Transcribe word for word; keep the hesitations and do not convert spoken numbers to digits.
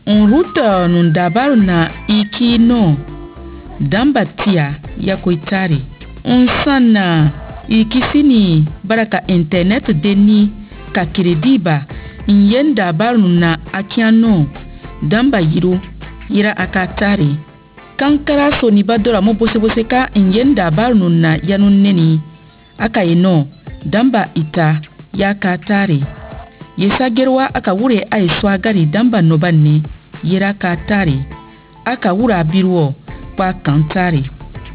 Un ruta nun dabaru na iki no. Damba tia ya koitari. Un sana ikisini baraka internet deni ka krediba. Yen dabaru na akiano. Damba yiru yira akatari. Kankara so ni badora mo bose bose ka yen dabaru na yanun neni. Aka ino damba ita ya katari. Yesa gerwa aka wure ay swagari damba nobanne yira katari. Aka wura biruo kwa kantari.